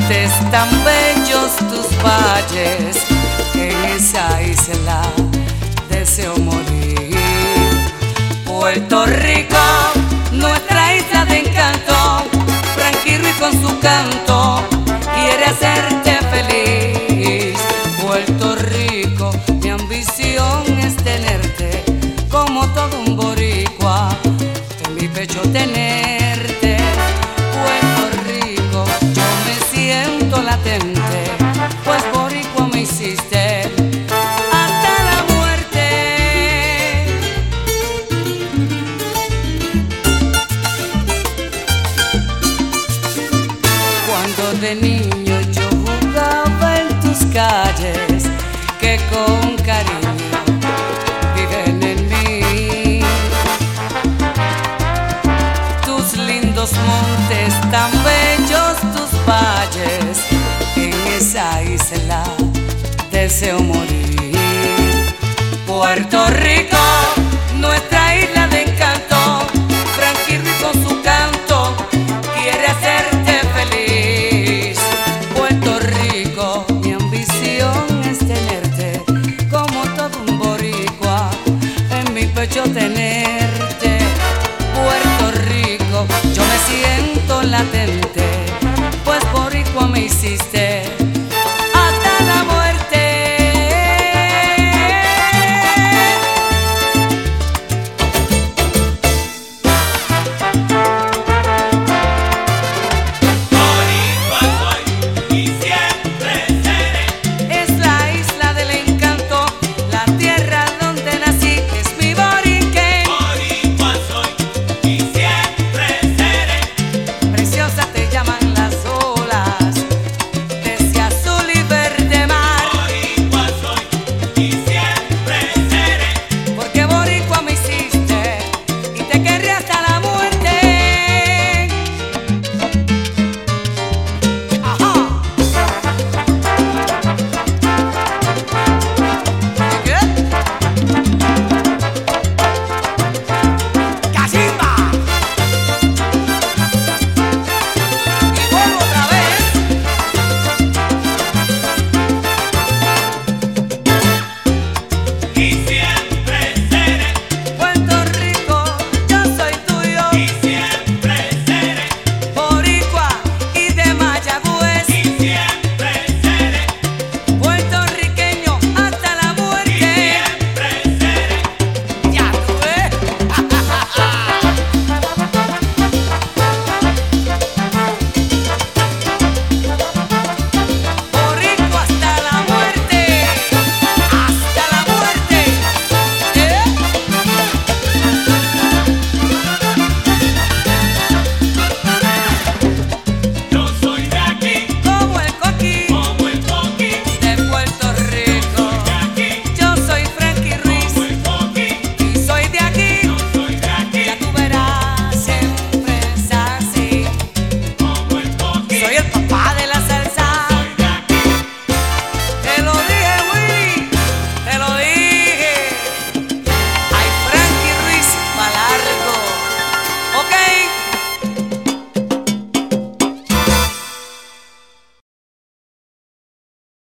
montes tan bellos, tus valles, en esa isla deseo morir. Puerto Rico, nuestra isla de encanto, tranquilo y con su canto quiere hacerte feliz. Puerto Rico, mi ambición es tenerte como todo un boricua, en mi pecho tenerte. Puerto Rico, yo me siento latente, pues boricua me hiciste hasta la muerte. Cuando de niño yo jugaba en tus calles, que con cariño viven en mí. Tus lindos montes tan bellos, tus valles, en esa isla deseo morir. Puerto Rico, nuestra